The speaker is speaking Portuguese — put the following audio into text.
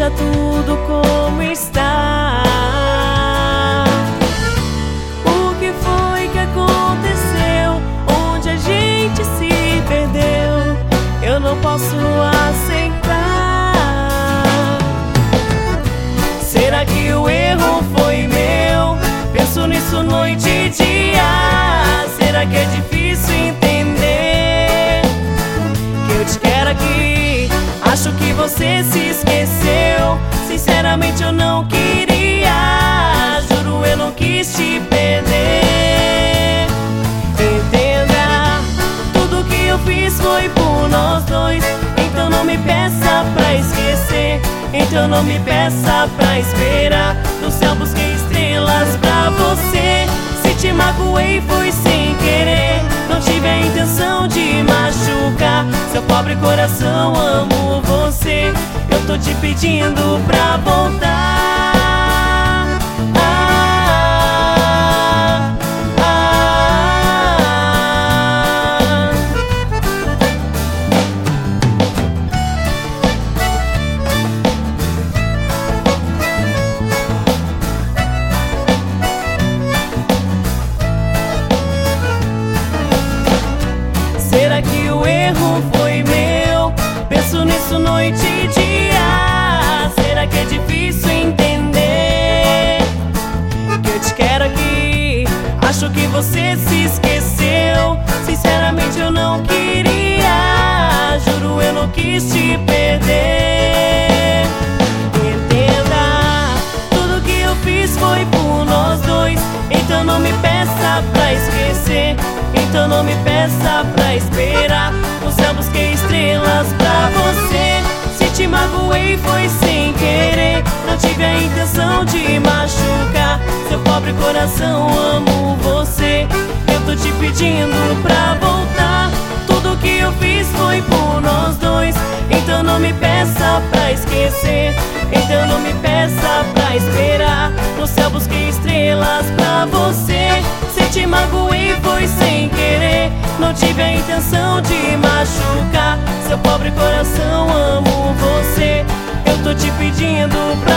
veja tudo como está. O que foi que aconteceu? Onde a gente se perdeu? Eu não posso aceitar. Será que o erro foi meu? Penso nisso noite e dia. Será que é difícil entender que eu te quero aqui? Acho que você se esqueceu. Sinceramente eu não queria. Juro, eu não quis te perder. Entenda, tudo que eu fiz foi por nós dois. Então não me peça pra esquecer. Então não me peça pra esperar. No céu busquei estrelas pra você. Se te magoei foi sem querer. Não tive a intenção de machucar seu pobre coração, amo você. Eu tô te pedindo pra voltar. Será que o erro foi meu? Penso nisso noite e dia. Será que é difícil entender que eu te quero aqui? Acho que você se esqueceu. Sinceramente eu não queria. Juro, eu não quis te perder. Entenda, tudo que eu fiz foi por nós dois. Então não me peça pra esquecer. Então não me peça pra esperar. No céu busquei estrelas pra você. Se te magoei foi sem querer. Não tive a intenção de machucar seu pobre coração, amo você. Eu tô te pedindo pra voltar. Tudo que eu fiz foi por nós dois. Então não me peça pra esquecer. Então não me peça pra esperar. No céu busquei estrelas pra você. Se te magoei foi sem querer. Não tive a intenção de machucar seu pobre coração, amo você. Eu tô te pedindo pra